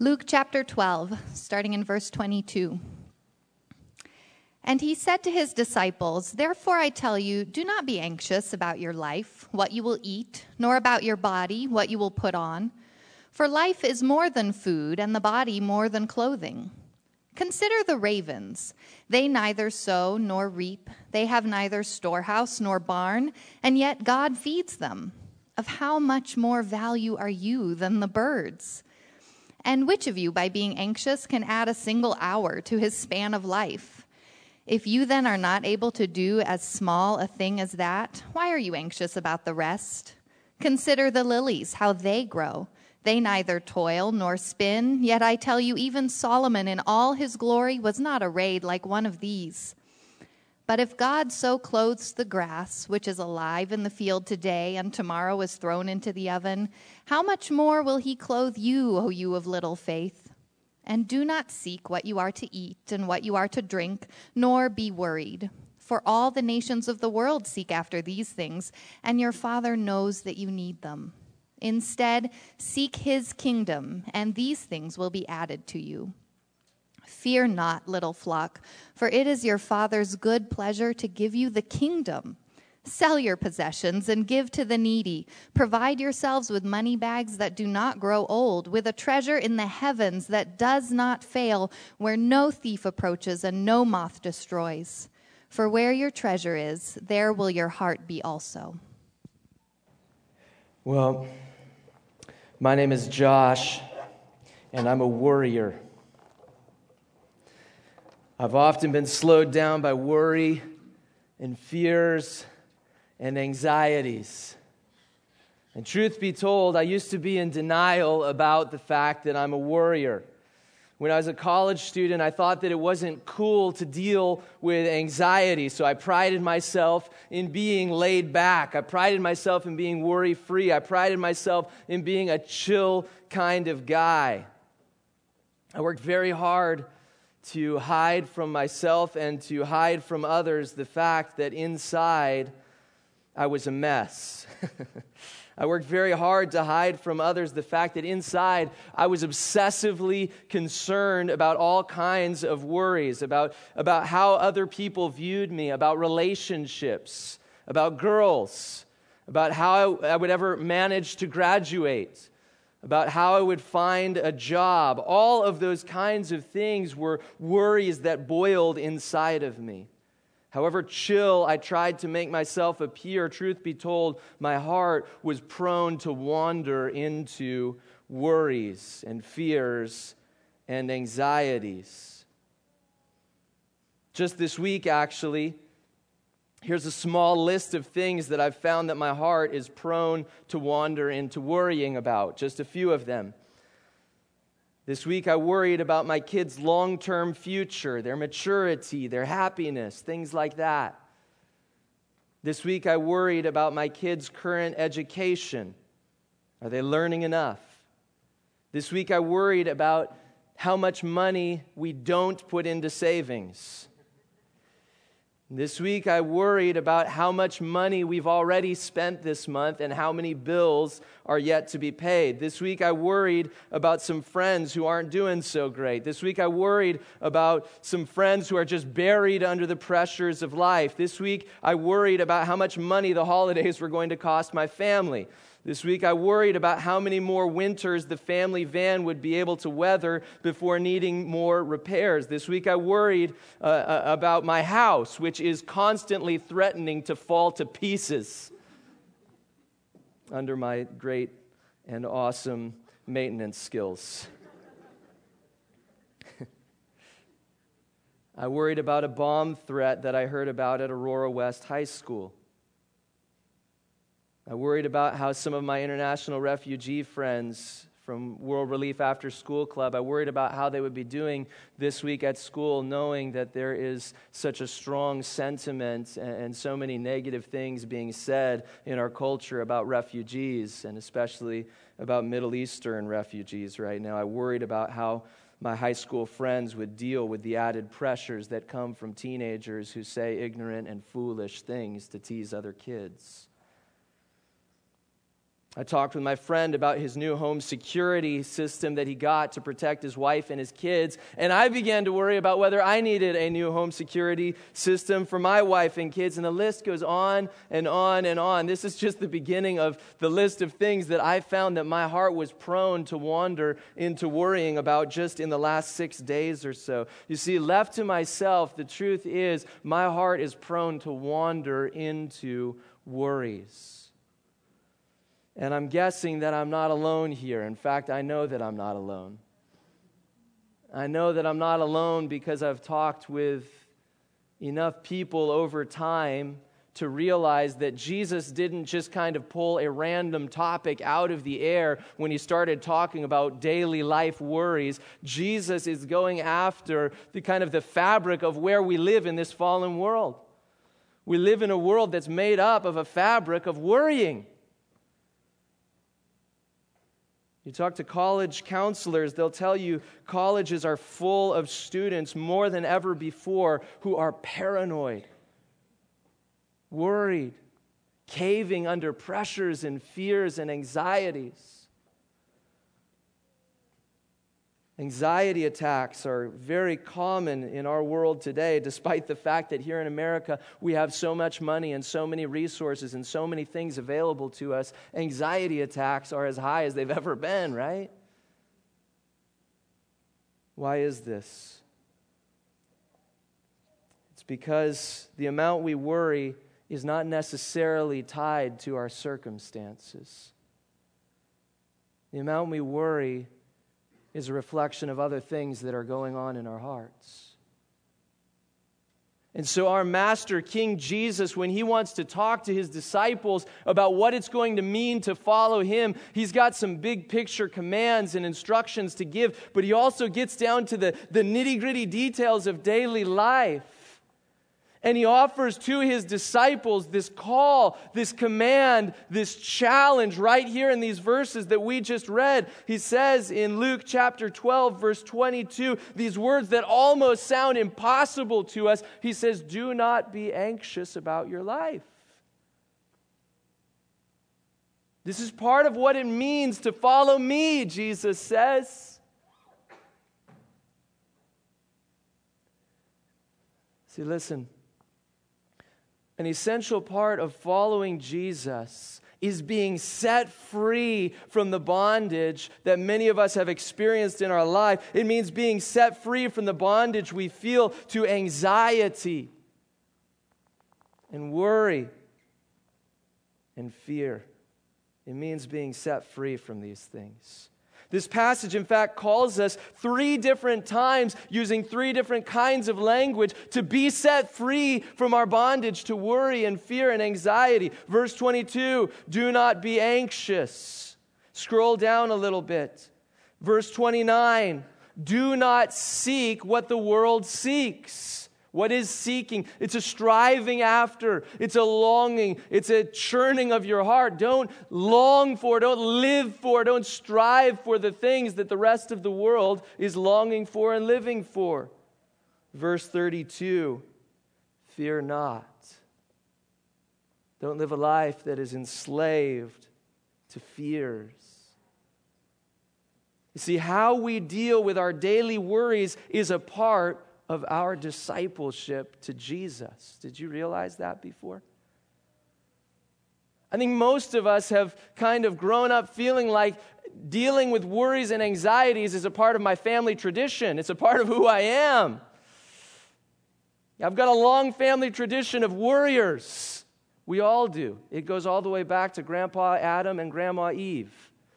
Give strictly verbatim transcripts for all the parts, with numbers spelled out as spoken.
Luke chapter twelve, starting in verse twenty-two. And he said to his disciples, "Therefore I tell you, do not be anxious about your life, what you will eat, nor about your body, what you will put on. For life is more than food, and the body more than clothing. Consider the ravens. They neither sow nor reap. They have neither storehouse nor barn, and yet God feeds them. Of how much more value are you than the birds? And which of you, by being anxious, can add a single hour to his span of life? If you then are not able to do as small a thing as that, why are you anxious about the rest? Consider the lilies, how they grow. They neither toil nor spin, yet I tell you, even Solomon in all his glory was not arrayed like one of these. But if God so clothes the grass, which is alive in the field today and tomorrow is thrown into the oven, how much more will he clothe you, O you of little faith? And do not seek what you are to eat and what you are to drink, nor be worried. For all the nations of the world seek after these things, and your Father knows that you need them. Instead, seek his kingdom, and these things will be added to you. Fear not, little flock, for it is your Father's good pleasure to give you the kingdom. Sell your possessions and give to the needy. Provide yourselves with money bags that do not grow old, with a treasure in the heavens that does not fail, where no thief approaches and no moth destroys. For where your treasure is, there will your heart be also." Well, my name is Josh, and I'm a worrier. I've often been slowed down by worry and fears and anxieties. And truth be told, I used to be in denial about the fact that I'm a worrier. When I was a college student, I thought that it wasn't cool to deal with anxiety, so I prided myself in being laid back. I prided myself in being worry-free. I prided myself in being a chill kind of guy. I worked very hard to hide from myself and to hide from others the fact that inside I was a mess. I worked very hard to hide from others the fact that inside I was obsessively concerned about all kinds of worries, about, about how other people viewed me, about relationships, about girls, about how I, I would ever manage to graduate, about how I would find a job. All of those kinds of things were worries that boiled inside of me. However chill I tried to make myself appear, truth be told, my heart was prone to wander into worries and fears and anxieties. Just this week, actually, here's a small list of things that I've found that my heart is prone to wander into worrying about. Just a few of them. This week I worried about my kids' long-term future, their maturity, their happiness, things like that. This week I worried about my kids' current education. Are they learning enough? This week I worried about how much money we don't put into savings. This week I worried about how much money we've already spent this month and how many bills are yet to be paid. This week I worried about some friends who aren't doing so great. This week I worried about some friends who are just buried under the pressures of life. This week I worried about how much money the holidays were going to cost my family. This week I worried about how many more winters the family van would be able to weather before needing more repairs. This week I worried uh, about my house, which is constantly threatening to fall to pieces under my great and awesome maintenance skills. I worried about a bomb threat that I heard about at Aurora West High School. I worried about how some of my international refugee friends from World Relief After School Club, I worried about how they would be doing this week at school, knowing that there is such a strong sentiment and so many negative things being said in our culture about refugees, and especially about Middle Eastern refugees right now. I worried about how my high school friends would deal with the added pressures that come from teenagers who say ignorant and foolish things to tease other kids. I talked with my friend about his new home security system that he got to protect his wife and his kids, and I began to worry about whether I needed a new home security system for my wife and kids, and the list goes on and on and on. This is just the beginning of the list of things that I found that my heart was prone to wander into worrying about just in the last six days or so. You see, left to myself, the truth is my heart is prone to wander into worries. And I'm guessing that I'm not alone here. In fact, I know that I'm not alone. I know that I'm not alone because I've talked with enough people over time to realize that Jesus didn't just kind of pull a random topic out of the air when he started talking about daily life worries. Jesus is going after the kind of the fabric of where we live in this fallen world. We live in a world that's made up of a fabric of worrying. You talk to college counselors, they'll tell you colleges are full of students more than ever before who are paranoid, worried, caving under pressures and fears and anxieties. Anxiety attacks are very common in our world today, despite the fact that here in America we have so much money and so many resources and so many things available to us. Anxiety attacks are as high as they've ever been, right? Why is this? It's because the amount we worry is not necessarily tied to our circumstances. The amount we worry is a reflection of other things that are going on in our hearts. And so our master, King Jesus, when he wants to talk to his disciples about what it's going to mean to follow him, he's got some big picture commands and instructions to give, but he also gets down to the, the nitty-gritty details of daily life. And he offers to his disciples this call, this command, this challenge right here in these verses that we just read. He says in Luke chapter twelve, verse twenty-two, these words that almost sound impossible to us. He says, "Do not be anxious about your life." This is part of what it means to follow me, Jesus says. See, listen. An essential part of following Jesus is being set free from the bondage that many of us have experienced in our life. It means being set free from the bondage we feel to anxiety and worry and fear. It means being set free from these things. This passage, in fact, calls us three different times, using three different kinds of language, to be set free from our bondage to worry and fear and anxiety. Verse twenty-two, do not be anxious. Scroll down a little bit. Verse twenty-nine, do not seek what the world seeks. What is seeking? It's a striving after. It's a longing. It's a churning of your heart. Don't long for, don't live for, don't strive for the things that the rest of the world is longing for and living for. Verse thirty-two, fear not. Don't live a life that is enslaved to fears. You see, how we deal with our daily worries is a part of our discipleship to Jesus. Did you realize that before? I think most of us have kind of grown up feeling like dealing with worries and anxieties is a part of my family tradition. It's a part of who I am. I've got a long family tradition of worriers. We all do. It goes all the way back to Grandpa Adam and Grandma Eve.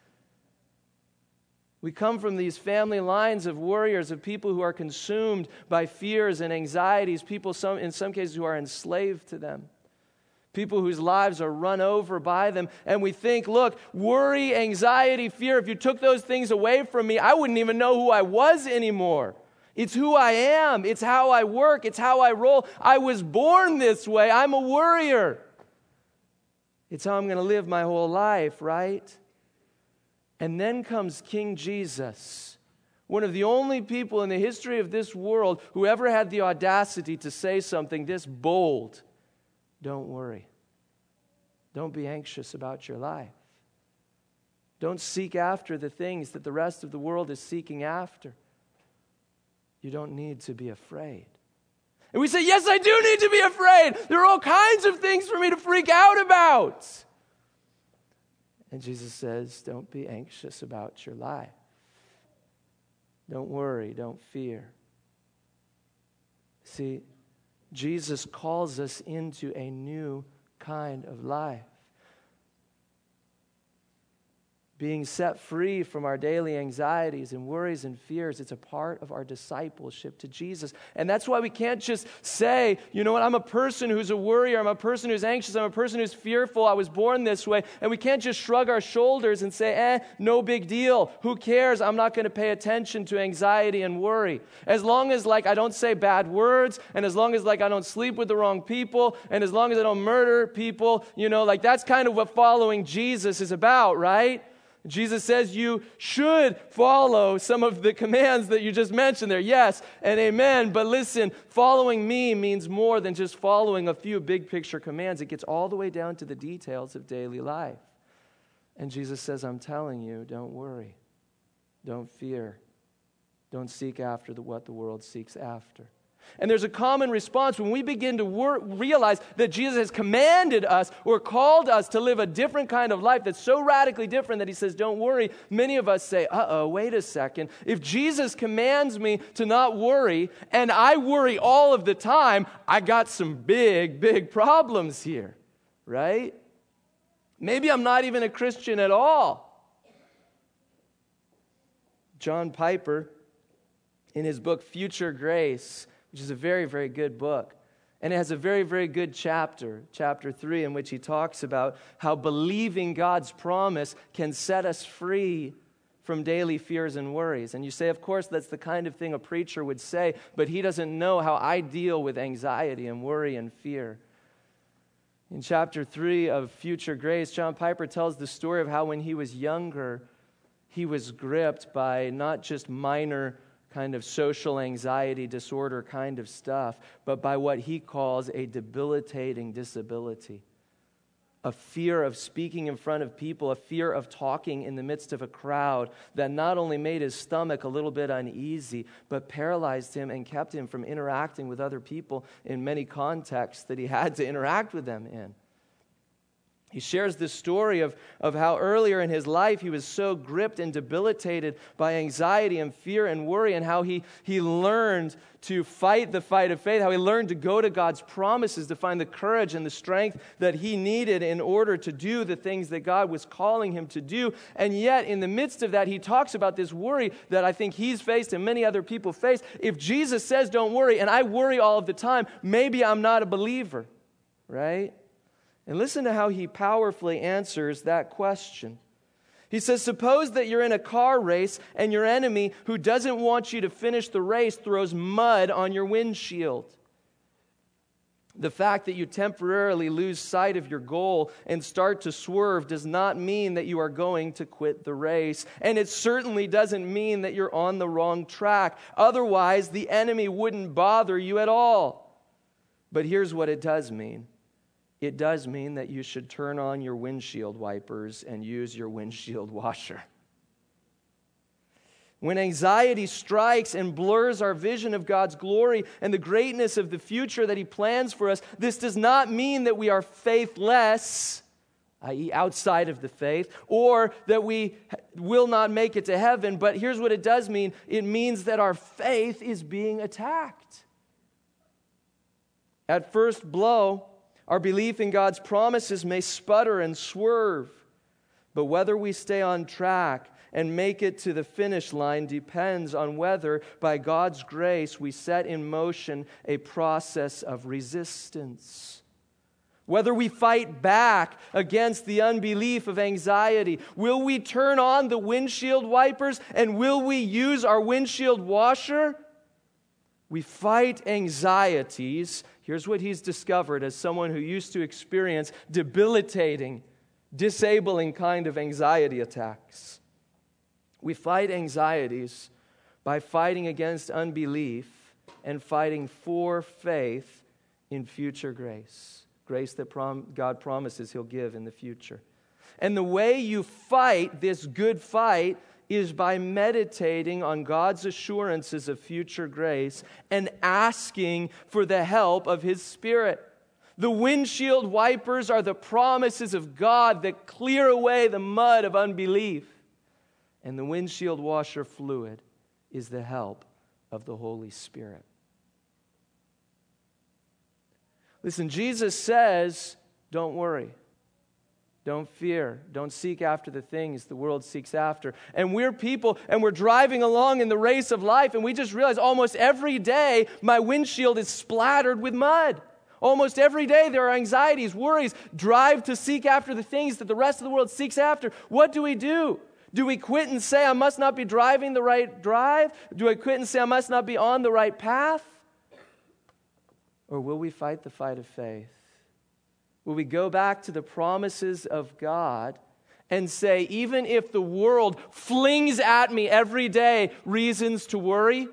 We come from these family lines of warriors, of people who are consumed by fears and anxieties, people some, in some cases who are enslaved to them, people whose lives are run over by them. And we think, look, worry, anxiety, fear, if you took those things away from me, I wouldn't even know who I was anymore. It's who I am. It's how I work. It's how I roll. I was born this way. I'm a worrier. It's how I'm going to live my whole life, right? And then comes King Jesus, one of the only people in the history of this world who ever had the audacity to say something this bold. Don't worry. Don't be anxious about your life. Don't seek after the things that the rest of the world is seeking after. You don't need to be afraid. And we say, yes, I do need to be afraid. There are all kinds of things for me to freak out about. And Jesus says, don't be anxious about your life. Don't worry, don't fear. See, Jesus calls us into a new kind of life. Being set free from our daily anxieties and worries and fears, it's a part of our discipleship to Jesus. And that's why we can't just say, you know what, I'm a person who's a worrier, I'm a person who's anxious, I'm a person who's fearful, I was born this way. And we can't just shrug our shoulders and say, eh, no big deal. Who cares? I'm not going to pay attention to anxiety and worry. As long as like I don't say bad words, and as long as like I don't sleep with the wrong people, and as long as I don't murder people, you know, like that's kind of what following Jesus is about, right? Jesus says you should follow some of the commands that you just mentioned there. Yes and amen. But listen, following me means more than just following a few big picture commands. It gets all the way down to the details of daily life. And Jesus says, I'm telling you, don't worry. Don't fear. Don't seek after the, what the world seeks after. And there's a common response when we begin to wor- realize that Jesus has commanded us or called us to live a different kind of life that's so radically different that he says, don't worry. Many of us say, uh-oh, wait a second. If Jesus commands me to not worry and I worry all of the time, I got some big, big problems here, right? Maybe I'm not even a Christian at all. John Piper, in his book, Future Grace, which is a very, very good book. And it has a very, very good chapter, chapter three, in which he talks about how believing God's promise can set us free from daily fears and worries. And you say, of course, that's the kind of thing a preacher would say, but he doesn't know how I deal with anxiety and worry and fear. In chapter three of Future Grace, John Piper tells the story of how when he was younger, he was gripped by not just minor kind of social anxiety disorder kind of stuff, but by what he calls a debilitating disability. A fear of speaking in front of people, a fear of talking in the midst of a crowd that not only made his stomach a little bit uneasy, but paralyzed him and kept him from interacting with other people in many contexts that he had to interact with them in. He shares this story of, of how earlier in his life he was so gripped and debilitated by anxiety and fear and worry, and how he, he learned to fight the fight of faith, how he learned to go to God's promises to find the courage and the strength that he needed in order to do the things that God was calling him to do. And yet, in the midst of that, he talks about this worry that I think he's faced and many other people face. If Jesus says don't worry, and I worry all of the time, maybe I'm not a believer, right? And listen to how he powerfully answers that question. He says, suppose that you're in a car race and your enemy who doesn't want you to finish the race throws mud on your windshield. The fact that you temporarily lose sight of your goal and start to swerve does not mean that you are going to quit the race. And it certainly doesn't mean that you're on the wrong track. Otherwise, the enemy wouldn't bother you at all. But here's what it does mean. It does mean that you should turn on your windshield wipers and use your windshield washer. When anxiety strikes and blurs our vision of God's glory and the greatness of the future that He plans for us, this does not mean that we are faithless, that is outside of the faith, or that we will not make it to heaven. But here's what it does mean. It means that our faith is being attacked. At first blow, our belief in God's promises may sputter and swerve, but whether we stay on track and make it to the finish line depends on whether, by God's grace, we set in motion a process of resistance. Whether we fight back against the unbelief of anxiety. Will we turn on the windshield wipers and will we use our windshield washer? We fight anxieties. Here's what he's discovered as someone who used to experience debilitating, disabling kind of anxiety attacks. We fight anxieties by fighting against unbelief and fighting for faith in future grace. Grace that prom- God promises He'll give in the future. And the way you fight this good fight is by meditating on God's assurances of future grace and asking for the help of His Spirit. The windshield wipers are the promises of God that clear away the mud of unbelief. And the windshield washer fluid is the help of the Holy Spirit. Listen, Jesus says, don't worry. Don't fear. Don't seek after the things the world seeks after. And we're people, and we're driving along in the race of life, and we just realize almost every day my windshield is splattered with mud. Almost every day there are anxieties, worries, drive to seek after the things that the rest of the world seeks after. What do we do? Do we quit and say, I must not be driving the right drive? Do I quit and say, I must not be on the right path? Or will we fight the fight of faith? Will we go back to the promises of God and say, even if the world flings at me every day reasons to worry,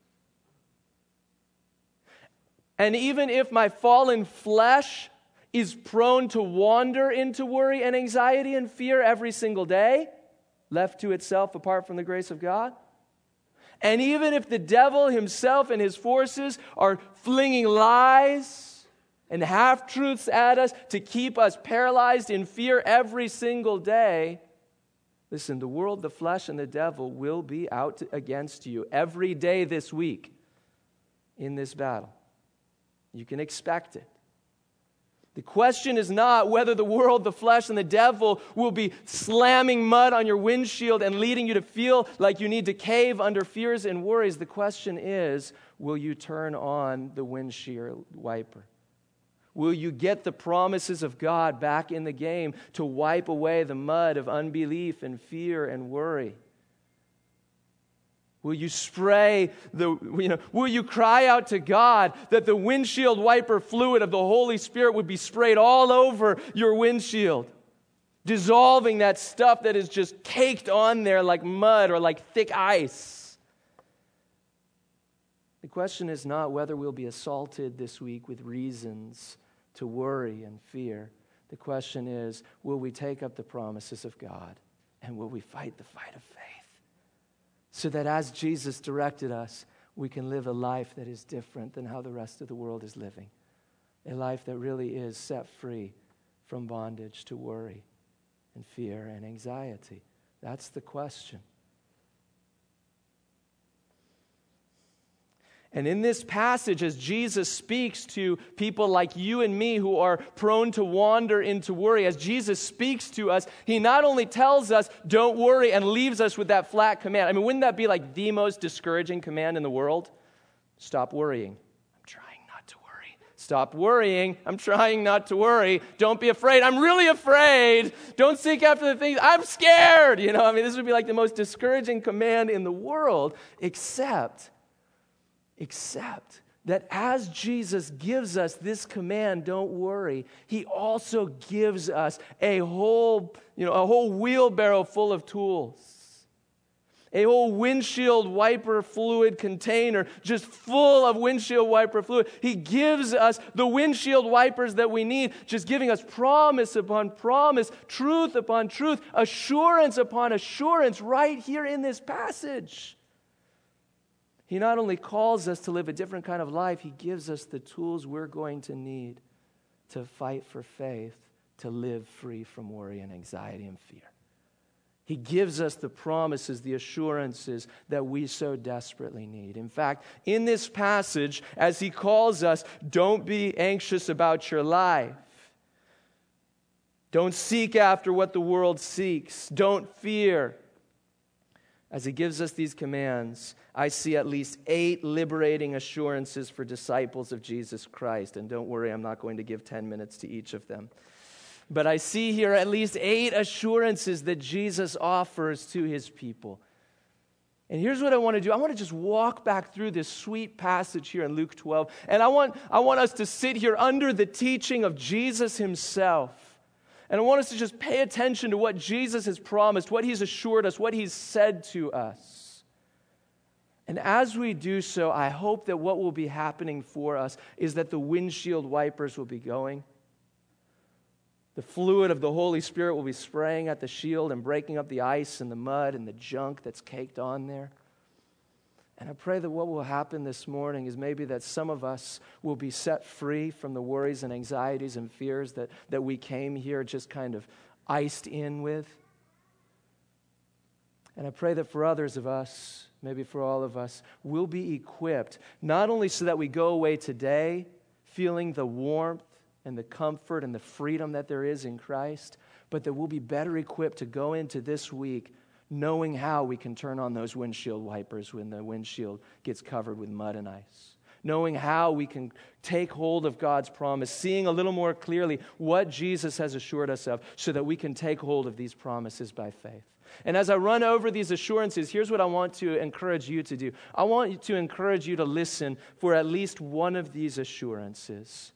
and even if my fallen flesh is prone to wander into worry and anxiety and fear every single day, left to itself apart from the grace of God, and even if the devil himself and his forces are flinging lies and half-truths at us to keep us paralyzed in fear every single day, listen, the world, the flesh, and the devil will be out against you every day this week in this battle. You can expect it. The question is not whether the world, the flesh, and the devil will be slamming mud on your windshield and leading you to feel like you need to cave under fears and worries. The question is, will you turn on the windshield wiper? Will you get the promises of God back in the game to wipe away the mud of unbelief and fear and worry? Will you spray the, you know, will you cry out to God that the windshield wiper fluid of the Holy Spirit would be sprayed all over your windshield, dissolving that stuff that is just caked on there like mud or like thick ice? The question is not whether we'll be assaulted this week with reasons to worry and fear. The question is, will we take up the promises of God and will we fight the fight of faith? So that as Jesus directed us, we can live a life that is different than how the rest of the world is living. A life that really is set free from bondage to worry and fear and anxiety. That's the question. And in this passage, as Jesus speaks to people like you and me who are prone to wander into worry, as Jesus speaks to us, He not only tells us, don't worry, and leaves us with that flat command. I mean, wouldn't that be like the most discouraging command in the world? Stop worrying. I'm trying not to worry. Stop worrying. I'm trying not to worry. Don't be afraid. I'm really afraid. Don't seek after the things. I'm scared. You know, I mean, this would be like the most discouraging command in the world, except... Except that as Jesus gives us this command, don't worry, He also gives us a whole, you know, a whole wheelbarrow full of tools. A whole windshield wiper fluid container just full of windshield wiper fluid. He gives us the windshield wipers that we need, just giving us promise upon promise, truth upon truth, assurance upon assurance right here in this passage. He not only calls us to live a different kind of life, He gives us the tools we're going to need to fight for faith, to live free from worry and anxiety and fear. He gives us the promises, the assurances that we so desperately need. In fact, in this passage, as He calls us, don't be anxious about your life. Don't seek after what the world seeks. Don't fear. As He gives us these commands, I see at least eight liberating assurances for disciples of Jesus Christ. And don't worry, I'm not going to give ten minutes to each of them. But I see here at least eight assurances that Jesus offers to His people. And here's what I want to do. I want to just walk back through this sweet passage here in Luke twelve. And I want, I want us to sit here under the teaching of Jesus Himself. And I want us to just pay attention to what Jesus has promised, what He's assured us, what He's said to us. And as we do so, I hope that what will be happening for us is that the windshield wipers will be going. The fluid of the Holy Spirit will be spraying at the shield and breaking up the ice and the mud and the junk that's caked on there. And I pray that what will happen this morning is maybe that some of us will be set free from the worries and anxieties and fears that, that we came here just kind of iced in with. And I pray that for others of us, maybe for all of us, we'll be equipped, not only so that we go away today feeling the warmth and the comfort and the freedom that there is in Christ, but that we'll be better equipped to go into this week knowing how we can turn on those windshield wipers when the windshield gets covered with mud and ice. Knowing how we can take hold of God's promise, seeing a little more clearly what Jesus has assured us of so that we can take hold of these promises by faith. And as I run over these assurances, here's what I want to encourage you to do. I want to encourage you to listen for at least one of these assurances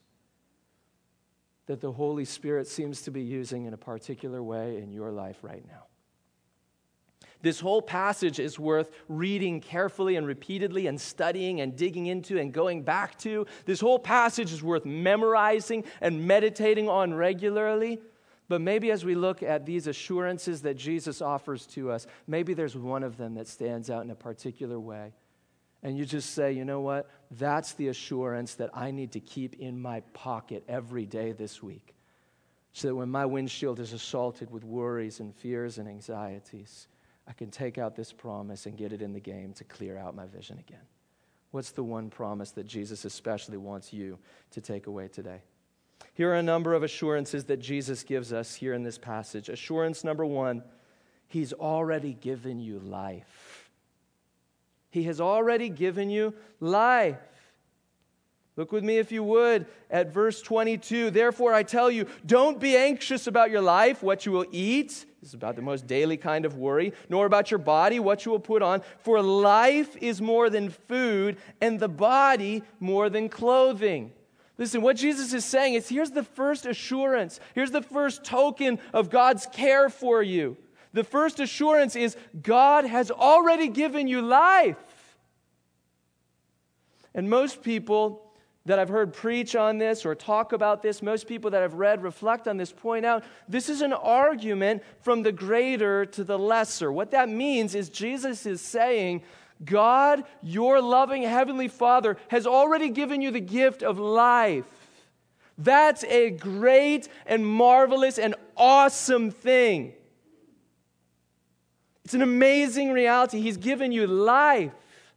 that the Holy Spirit seems to be using in a particular way in your life right now. This whole passage is worth reading carefully and repeatedly and studying and digging into and going back to. This whole passage is worth memorizing and meditating on regularly. But maybe as we look at these assurances that Jesus offers to us, maybe there's one of them that stands out in a particular way. And you just say, you know what? That's the assurance that I need to keep in my pocket every day this week. So that when my windshield is assaulted with worries and fears and anxieties, I can take out this promise and get it in the game to clear out my vision again. What's the one promise that Jesus especially wants you to take away today? Here are a number of assurances that Jesus gives us here in this passage. Assurance number one, He's already given you life. He has already given you life. Look with me, if you would, at verse twenty-two. Therefore, I tell you, don't be anxious about your life, what you will eat. This is about the most daily kind of worry. Nor about your body, what you will put on. For life is more than food, and the body more than clothing. Listen, what Jesus is saying is, here's the first assurance. Here's the first token of God's care for you. The first assurance is, God has already given you life. And most people that I've heard preach on this or talk about this, most people that I've read reflect on this, point out this is an argument from the greater to the lesser. What that means is Jesus is saying, God, your loving Heavenly Father, has already given you the gift of life. That's a great and marvelous and awesome thing. It's an amazing reality. He's given you life.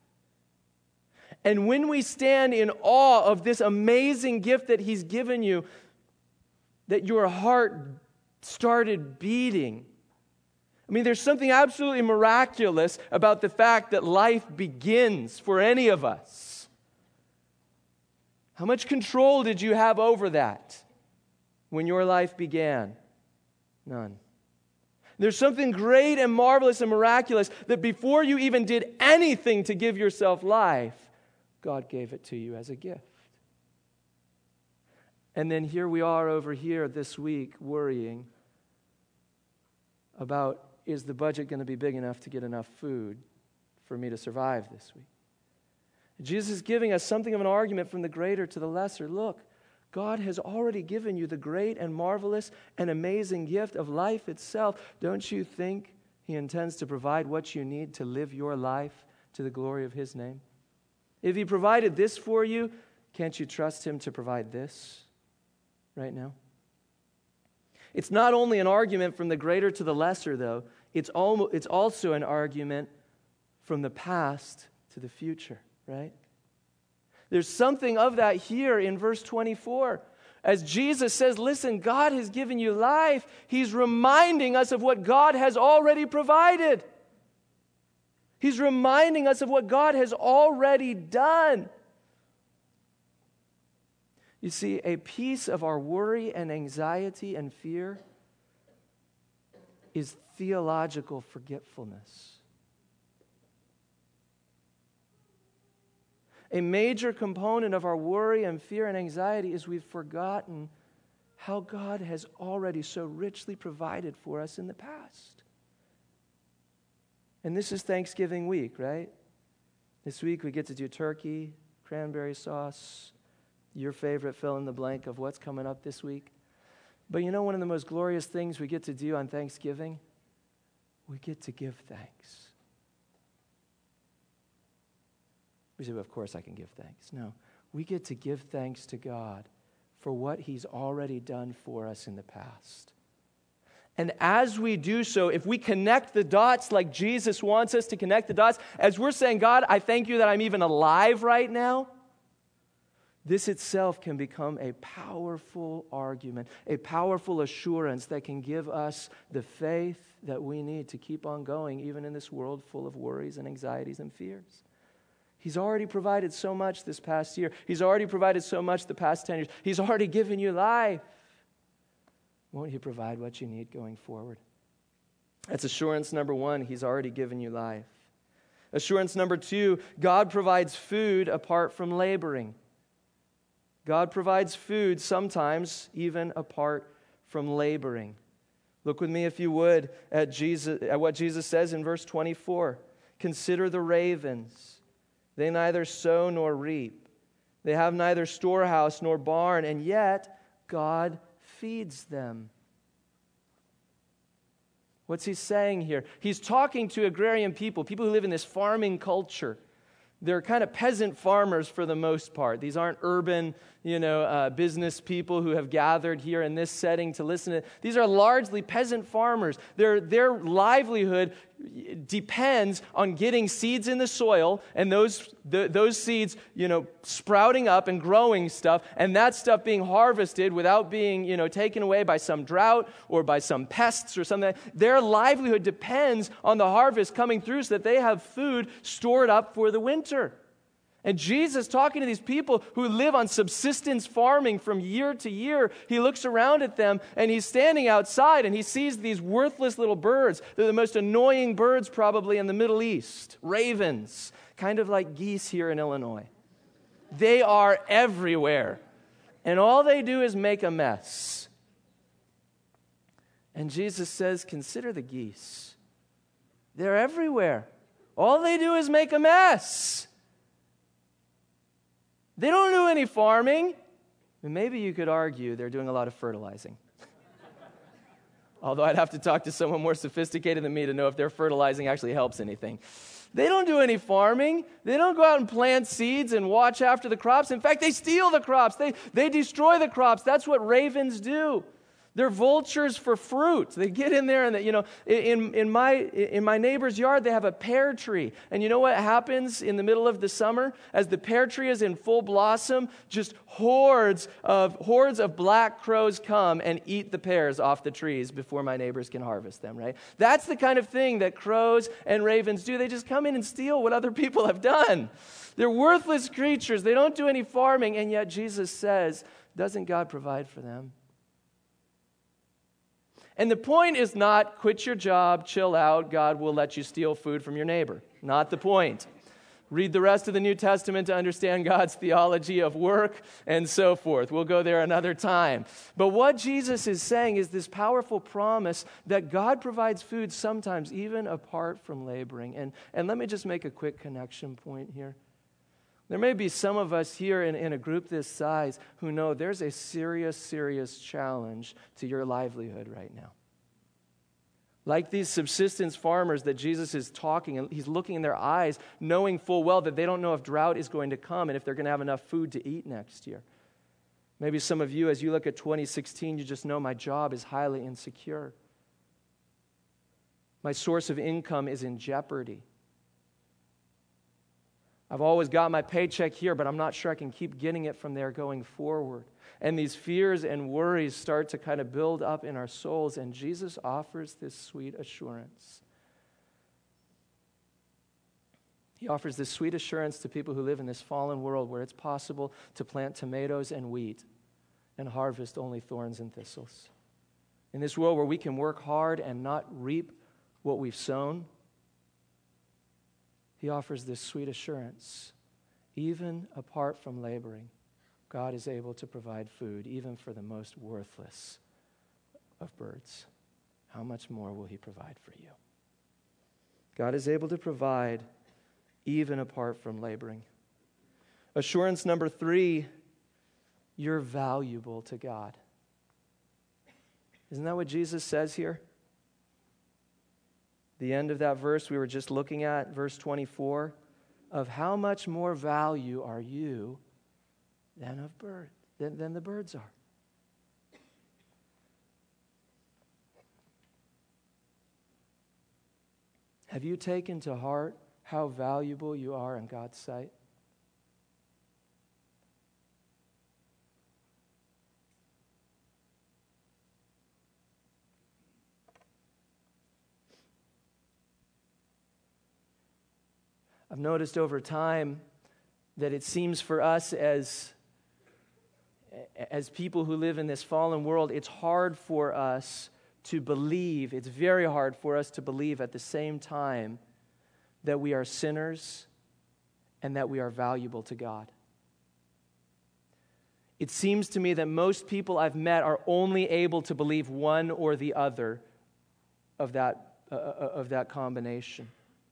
And when we stand in awe of this amazing gift that He's given you, that your heart started beating. I mean, there's something absolutely miraculous about the fact that life begins for any of us. How much control did you have over that when your life began? None. There's something great and marvelous and miraculous that before you even did anything to give yourself life, God gave it to you as a gift. And then here we are over here this week worrying about, is the budget going to be big enough to get enough food for me to survive this week? Jesus is giving us something of an argument from the greater to the lesser. Look, God has already given you the great and marvelous and amazing gift of life itself. Don't you think He intends to provide what you need to live your life to the glory of His name? If He provided this for you, can't you trust Him to provide this right now? It's not only an argument from the greater to the lesser, though. It's, al- it's also an argument from the past to the future, right? There's something of that here in verse twenty-four. As Jesus says, listen, God has given you life. He's reminding us of what God has already provided. He's reminding us of what God has already done. You see, a piece of our worry and anxiety and fear is theological forgetfulness. A major component of our worry and fear and anxiety is we've forgotten how God has already so richly provided for us in the past. And this is Thanksgiving week, right? This week we get to do turkey, cranberry sauce, your favorite fill in the blank of what's coming up this week. But you know one of the most glorious things we get to do on Thanksgiving? We get to give thanks. We say, well, of course I can give thanks. No, we get to give thanks to God for what he's already done for us in the past. And as we do so, if we connect the dots like Jesus wants us to connect the dots, as we're saying, God, I thank you that I'm even alive right now, this itself can become a powerful argument, a powerful assurance that can give us the faith that we need to keep on going, even in this world full of worries and anxieties and fears. He's already provided so much this past year. He's already provided so much the past ten years. He's already given you life. Won't he provide what you need going forward? That's assurance number one. He's already given you life. Assurance number two, God provides food apart from laboring. God provides food sometimes even apart from laboring. Look with me, if you would, at Jesus, at what Jesus says in verse twenty-four. Consider the ravens. They neither sow nor reap. They have neither storehouse nor barn, and yet God feeds them. What's he saying here? He's talking to agrarian people, people who live in this farming culture. They're kind of peasant farmers for the most part. These aren't urban, you know, uh, business people who have gathered here in this setting to listen to. These are largely peasant farmers. Their, their livelihood depends on getting seeds in the soil and those the, those seeds, you know, sprouting up and growing stuff, and that stuff being harvested without being, you know, taken away by some drought or by some pests or something. Their livelihood depends on the harvest coming through so that they have food stored up for the winter. And Jesus, talking to these people who live on subsistence farming from year to year, he looks around at them and he's standing outside and he sees these worthless little birds. They're the most annoying birds probably in the Middle East. Ravens, kind of like geese here in Illinois. They are everywhere. And all they do is make a mess. And Jesus says, consider the geese. They're everywhere. All they do is make a mess. They don't do any farming. And maybe you could argue they're doing a lot of fertilizing. Although I'd have to talk to someone more sophisticated than me to know if their fertilizing actually helps anything. They don't do any farming. They don't go out and plant seeds and watch after the crops. In fact, they steal the crops. They, they destroy the crops. That's what ravens do. They're vultures for fruit. They get in there and, they, you know, in, in, my, in my neighbor's yard, they have a pear tree. And you know what happens in the middle of the summer? As the pear tree is in full blossom, just hordes of, hordes of black crows come and eat the pears off the trees before my neighbors can harvest them, right? That's the kind of thing that crows and ravens do. They just come in and steal what other people have done. They're worthless creatures. They don't do any farming, and yet Jesus says, doesn't God provide for them? And the point is not quit your job, chill out, God will let you steal food from your neighbor. Not the point. Read the rest of the New Testament to understand God's theology of work and so forth. We'll go there another time. But what Jesus is saying is this powerful promise that God provides food sometimes even apart from laboring. And, and let me just make a quick connection point here. There may be some of us here in, in a group this size who know there's a serious, serious challenge to your livelihood right now. Like these subsistence farmers that Jesus is talking, and he's looking in their eyes, knowing full well that they don't know if drought is going to come and if they're going to have enough food to eat next year. Maybe some of you, as you look at twenty sixteen, you just know my job is highly insecure. My source of income is in jeopardy. I've always got my paycheck here, but I'm not sure I can keep getting it from there going forward. And these fears and worries start to kind of build up in our souls, and Jesus offers this sweet assurance. He offers this sweet assurance to people who live in this fallen world where it's possible to plant tomatoes and wheat and harvest only thorns and thistles. In this world where we can work hard and not reap what we've sown, he offers this sweet assurance. Even apart from laboring, God is able to provide food, even for the most worthless of birds. How much more will he provide for you? God is able to provide even apart from laboring. Assurance number three, you're valuable to God. Isn't that what Jesus says here? The end of that verse we were just looking at, verse twenty-four, of how much more value are you than of bird, than, than the birds are. Have you taken to heart how valuable you are in God's sight? I've noticed over time that it seems for us as, as people who live in this fallen world, it's hard for us to believe, it's very hard for us to believe at the same time that we are sinners and that we are valuable to God. It seems to me that most people I've met are only able to believe one or the other of that, uh, of that combination.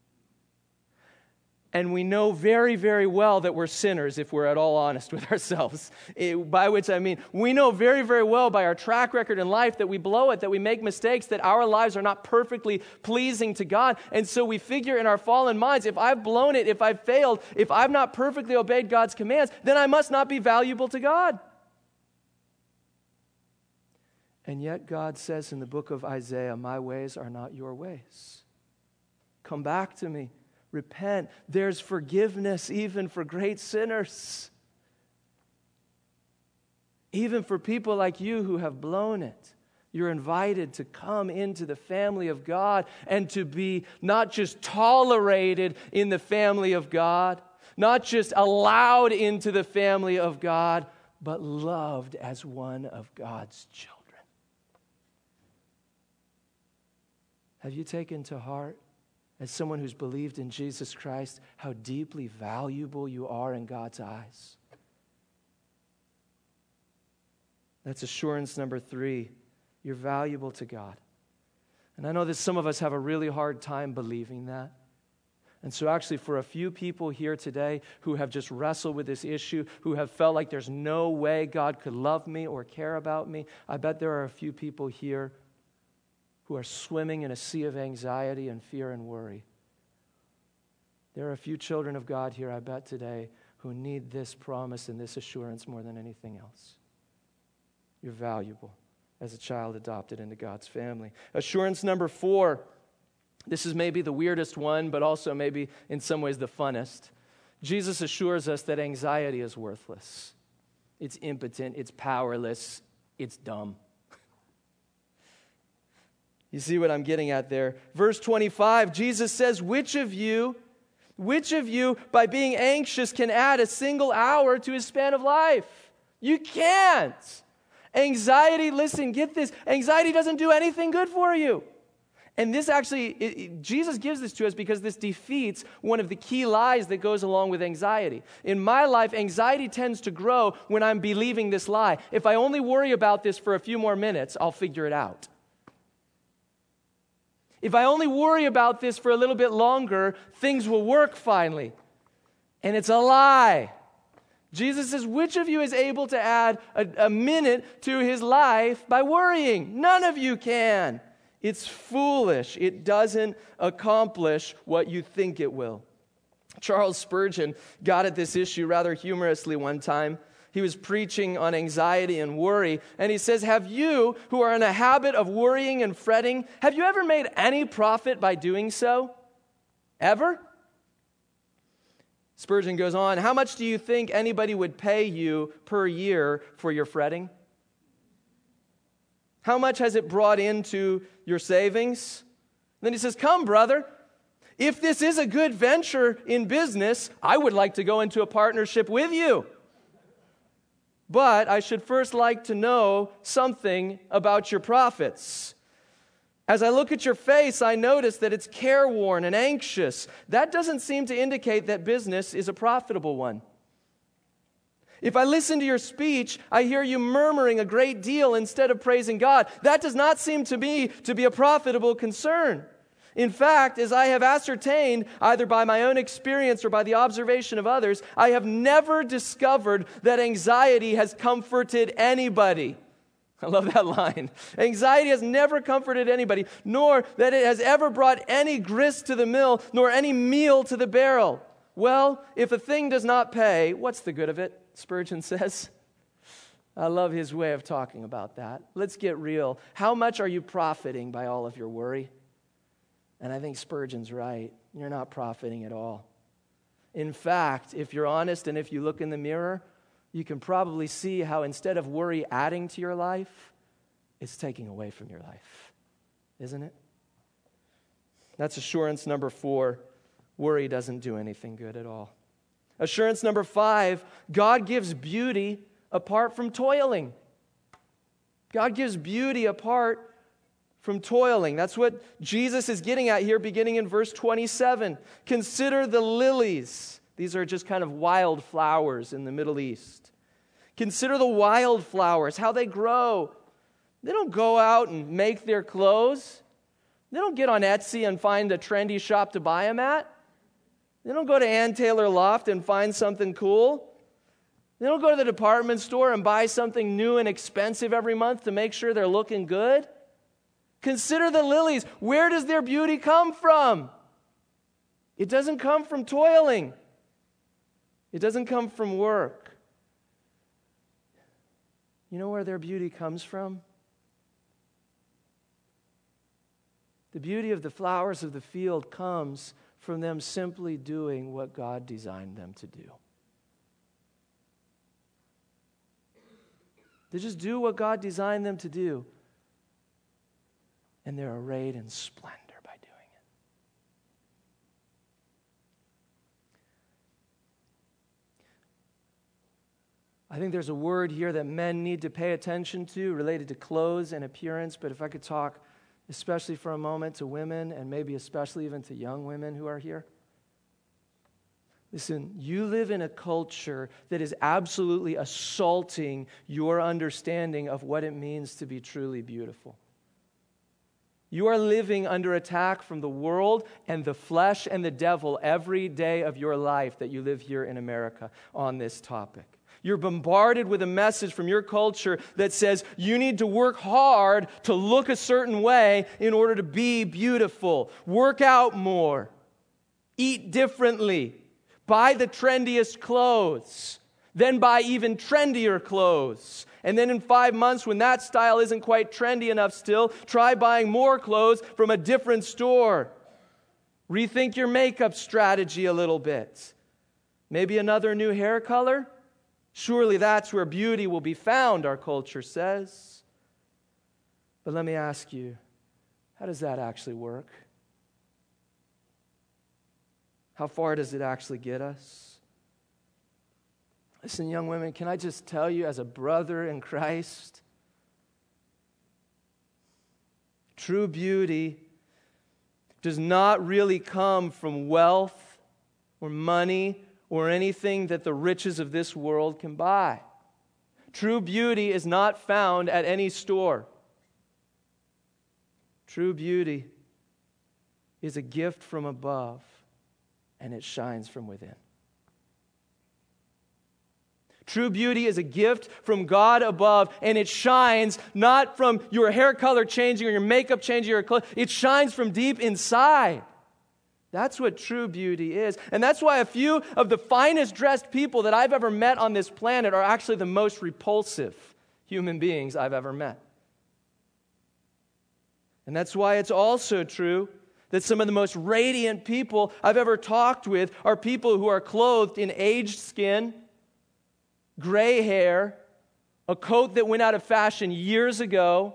And we know very, very well that we're sinners if we're at all honest with ourselves. It, by which I mean, we know very, very well by our track record in life that we blow it, that we make mistakes, that our lives are not perfectly pleasing to God. And so we figure in our fallen minds, if I've blown it, if I've failed, if I've not perfectly obeyed God's commands, then I must not be valuable to God. And yet God says in the book of Isaiah, my ways are not your ways. Come back to me. Repent. There's forgiveness even for great sinners. Even for people like you who have blown it. You're invited to come into the family of God and to be not just tolerated in the family of God, not just allowed into the family of God, but loved as one of God's children. Have you taken to heart, as someone who's believed in Jesus Christ, how deeply valuable you are in God's eyes? That's assurance number three. You're valuable to God. And I know that some of us have a really hard time believing that. And so actually for a few people here today who have just wrestled with this issue, who have felt like there's no way God could love me or care about me, I bet there are a few people here who are swimming in a sea of anxiety and fear and worry. There are a few children of God here, I bet today, who need this promise and this assurance more than anything else. You're valuable as a child adopted into God's family. Assurance number four. This is maybe the weirdest one, but also maybe in some ways the funnest. Jesus assures us that anxiety is worthless. It's impotent, it's powerless, it's dumb. You see what I'm getting at there? Verse twenty-five, Jesus says, which of you, which of you, by being anxious, can add a single hour to his span of life? You can't. Anxiety, listen, get this, anxiety doesn't do anything good for you. And this actually, it, it, Jesus gives this to us because this defeats one of the key lies that goes along with anxiety. In my life, anxiety tends to grow when I'm believing this lie. If I only worry about this for a few more minutes, I'll figure it out. If I only worry about this for a little bit longer, things will work finally. And it's a lie. Jesus says, which of you is able to add a, a minute to his life by worrying? None of you can. It's foolish. It doesn't accomplish what you think it will. Charles Spurgeon got at this issue rather humorously one time. He was preaching on anxiety and worry, and he says, have you, who are in a habit of worrying and fretting, have you ever made any profit by doing so? Ever? Spurgeon goes on, how much do you think anybody would pay you per year for your fretting? How much has it brought into your savings? Then he says, come, brother, if this is a good venture in business, I would like to go into a partnership with you. But I should first like to know something about your profits. As I look at your face, I notice that it's careworn and anxious. That doesn't seem to indicate that business is a profitable one. If I listen to your speech, I hear you murmuring a great deal instead of praising God. That does not seem to me to be a profitable concern. In fact, as I have ascertained, either by my own experience or by the observation of others, I have never discovered that anxiety has comforted anybody. I love that line. Anxiety has never comforted anybody, nor that it has ever brought any grist to the mill, nor any meal to the barrel. Well, if a thing does not pay, what's the good of it? Spurgeon says. I love his way of talking about that. Let's get real. How much are you profiting by all of your worry? And I think Spurgeon's right. You're not profiting at all. In fact, if you're honest and if you look in the mirror, you can probably see how instead of worry adding to your life, it's taking away from your life. Isn't it? That's assurance number four. Worry doesn't do anything good at all. Assurance number five, God gives beauty apart from toiling. God gives beauty apart from toiling. That's what Jesus is getting at here, beginning in verse twenty-seven. Consider the lilies. These are just kind of wild flowers in the Middle East. Consider the wildflowers, how they grow. They don't go out and make their clothes. They don't get on Etsy and find a trendy shop to buy them at. They don't go to Ann Taylor Loft and find something cool. They don't go to the department store and buy something new and expensive every month to make sure they're looking good. Consider the lilies. Where does their beauty come from? It doesn't come from toiling. It doesn't come from work. You know where their beauty comes from? The beauty of the flowers of the field comes from them simply doing what God designed them to do. They just do what God designed them to do. And they're arrayed in splendor by doing it. I think there's a word here that men need to pay attention to related to clothes and appearance, but if I could talk especially for a moment to women and maybe especially even to young women who are here. Listen, you live in a culture that is absolutely assaulting your understanding of what it means to be truly beautiful. You are living under attack from the world and the flesh and the devil every day of your life that you live here in America on this topic. You're bombarded with a message from your culture that says you need to work hard to look a certain way in order to be beautiful. Work out more. Eat differently. Buy the trendiest clothes. Then buy even trendier clothes. And then in five months, when that style isn't quite trendy enough still, try buying more clothes from a different store. Rethink your makeup strategy a little bit. Maybe another new hair color? Surely that's where beauty will be found, our culture says. But let me ask you, how does that actually work? How far does it actually get us? Listen, young women, can I just tell you as a brother in Christ, true beauty does not really come from wealth or money or anything that the riches of this world can buy. True beauty is not found at any store. True beauty is a gift from above, and it shines from within. True beauty is a gift from God above, and it shines not from your hair color changing or your makeup changing or your clothes. It shines from deep inside. That's what true beauty is. And that's why a few of the finest dressed people that I've ever met on this planet are actually the most repulsive human beings I've ever met. And that's why it's also true that some of the most radiant people I've ever talked with are people who are clothed in aged skin, gray hair, a coat that went out of fashion years ago,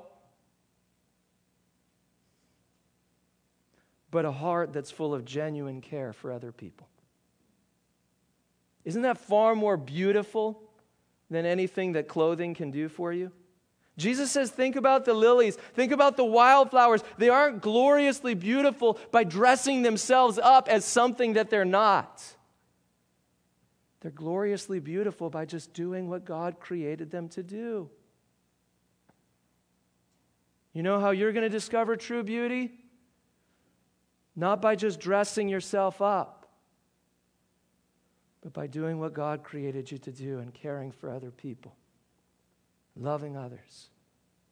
but a heart that's full of genuine care for other people. Isn't that far more beautiful than anything that clothing can do for you? Jesus says, think about the lilies. Think about the wildflowers. They aren't gloriously beautiful by dressing themselves up as something that they're not. They're gloriously beautiful by just doing what God created them to do. You know how you're going to discover true beauty? Not by just dressing yourself up, but by doing what God created you to do and caring for other people, loving others,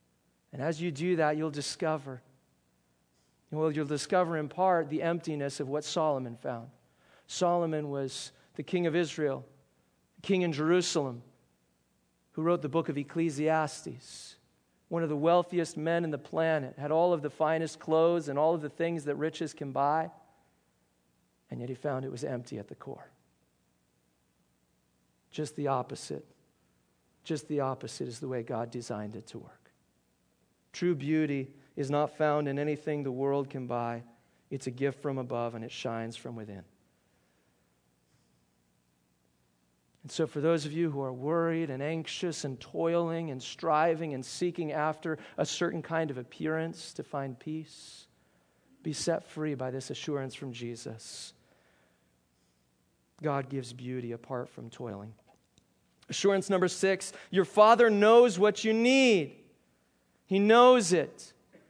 And as you do that, you'll discover, well, you'll discover in part the emptiness of what Solomon found. Solomon was the king of Israel, king in Jerusalem, who wrote the book of Ecclesiastes, one of the wealthiest men in the planet, had all of the finest clothes and all of the things that riches can buy, and yet he found it was empty at the core. Just the opposite. Just the opposite is the way God designed it to work. True beauty is not found in anything the world can buy. It's a gift from above, and it shines from within. And so for those of you who are worried and anxious and toiling and striving and seeking after a certain kind of appearance to find peace, be set free by this assurance from Jesus. God gives beauty apart from toiling. Assurance number six, your Father knows what you need. He knows it.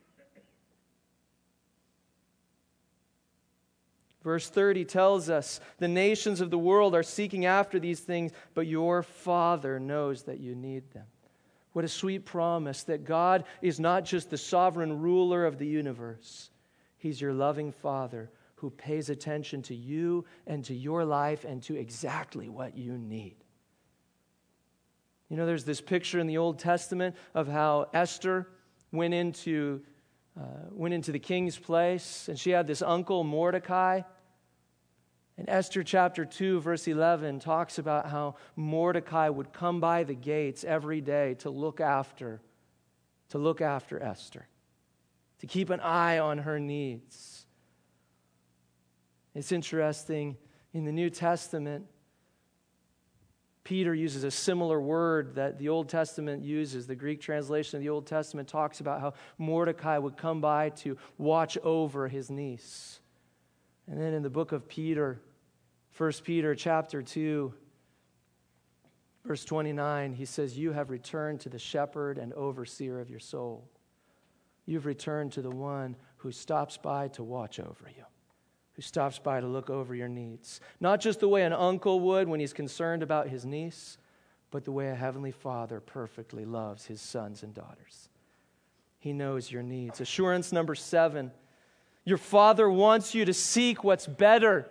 Verse thirty tells us, the nations of the world are seeking after these things, but your Father knows that you need them. What a sweet promise that God is not just the sovereign ruler of the universe. He's your loving Father who pays attention to you and to your life and to exactly what you need. You know, there's this picture in the Old Testament of how Esther went into, uh, went into the king's place, and she had this uncle, Mordecai. And Esther chapter two, verse eleven, talks about how Mordecai would come by the gates every day to look after, to look after Esther, to keep an eye on her needs. It's interesting, in the New Testament, Peter uses a similar word that the Old Testament uses. The Greek translation of the Old Testament talks about how Mordecai would come by to watch over his niece. And then in the book of Peter, First Peter chapter two, verse twenty-nine, he says, you have returned to the shepherd and overseer of your soul. You've returned to the one who stops by to watch over you, who stops by to look over your needs. Not just the way an uncle would when he's concerned about his niece, but the way a heavenly Father perfectly loves his sons and daughters. He knows your needs. Assurance number seven, your Father wants you to seek what's better.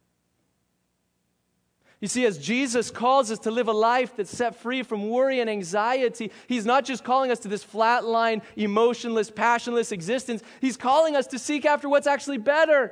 You see, as Jesus calls us to live a life that's set free from worry and anxiety, He's not just calling us to this flatline, emotionless, passionless existence. He's calling us to seek after what's actually better.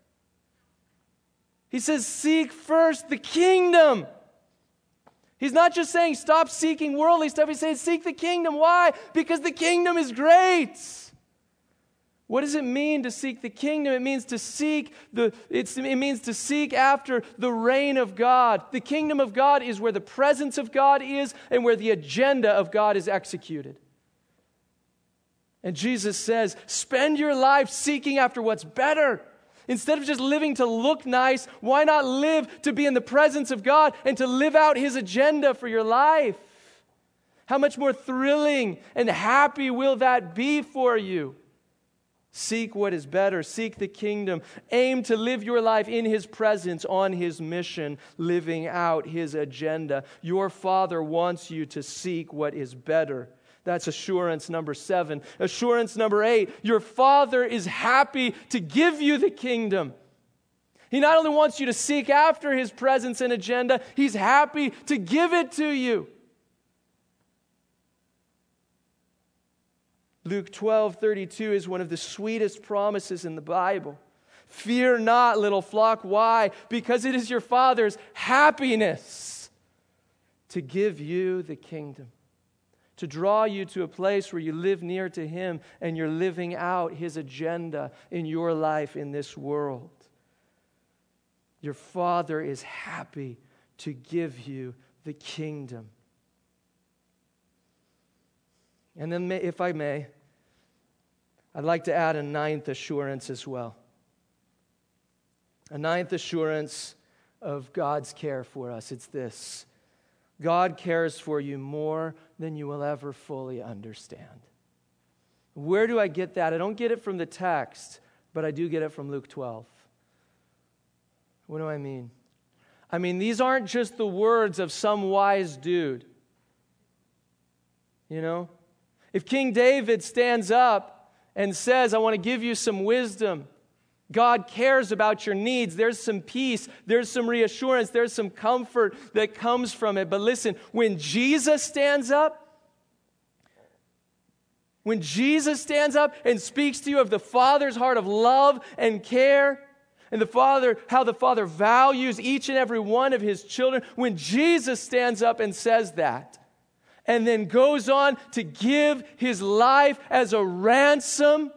He says, seek first the kingdom. He's not just saying stop seeking worldly stuff. He's saying seek the kingdom. Why? Because the kingdom is great. What does it mean to seek the kingdom? It means to seek the it's, it means to seek after the reign of God. The kingdom of God is where the presence of God is and where the agenda of God is executed. And Jesus says, spend your life seeking after what's better. Instead of just living to look nice, why not live to be in the presence of God and to live out His agenda for your life? How much more thrilling and happy will that be for you? Seek what is better. Seek the kingdom. Aim to live your life in His presence, on His mission, living out His agenda. Your Father wants you to seek what is better. That's assurance number seven. Assurance number eight, your Father is happy to give you the kingdom. He not only wants you to seek after His presence and agenda, He's happy to give it to you. Luke twelve thirty-two is one of the sweetest promises in the Bible. Fear not, little flock. Why? Because it is your Father's happiness to give you the kingdom, to draw you to a place where you live near to Him and you're living out His agenda in your life in this world. Your Father is happy to give you the kingdom. And then, if I may, I'd like to add a ninth assurance as well. A ninth assurance of God's care for us. It's this: God cares for you more than you will ever fully understand. Where do I get that? I don't get it from the text, but I do get it from Luke twelve. What do I mean? I mean, these aren't just the words of some wise dude. You know? If King David stands up and says, I want to give you some wisdom, God cares about your needs, there's some peace, there's some reassurance, there's some comfort that comes from it. But listen, when Jesus stands up, when Jesus stands up and speaks to you of the Father's heart of love and care, and the Father, how the Father values each and every one of His children, when Jesus stands up and says that, and then goes on to give His life as a ransom,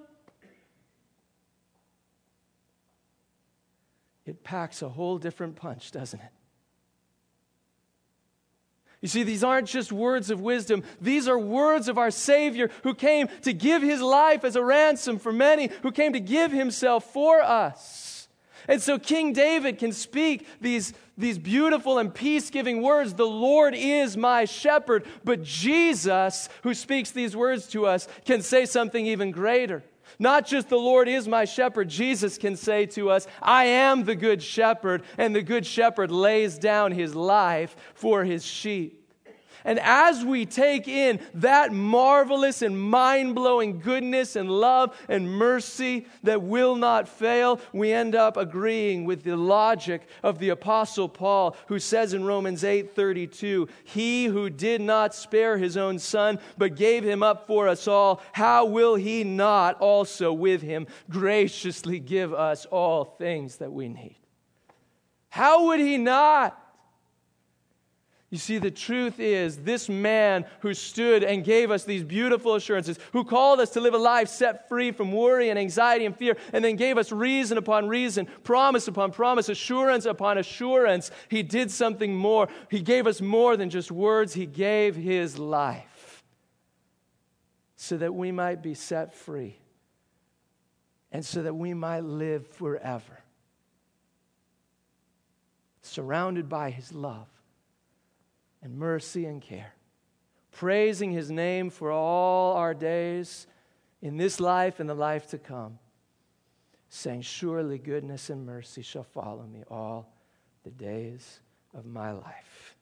it packs a whole different punch, doesn't it? You see, these aren't just words of wisdom. These are words of our Savior who came to give His life as a ransom for many, who came to give Himself for us. And so King David can speak these, these beautiful and peace-giving words, the Lord is my shepherd. But Jesus, who speaks these words to us, can say something even greater. Not just the Lord is my shepherd, Jesus can say to us, I am the good shepherd, and the good shepherd lays down his life for his sheep. And as we take in that marvelous and mind-blowing goodness and love and mercy that will not fail, we end up agreeing with the logic of the Apostle Paul, who says in Romans eight thirty-two, He who did not spare His own Son, but gave Him up for us all, how will He not also with Him graciously give us all things that we need? How would He not? You see, the truth is, this man who stood and gave us these beautiful assurances, who called us to live a life set free from worry and anxiety and fear, and then gave us reason upon reason, promise upon promise, assurance upon assurance, He did something more. He gave us more than just words. He gave His life so that we might be set free and so that we might live forever, surrounded by His love and mercy and care, praising His name for all our days in this life and the life to come, saying, surely goodness and mercy shall follow me all the days of my life.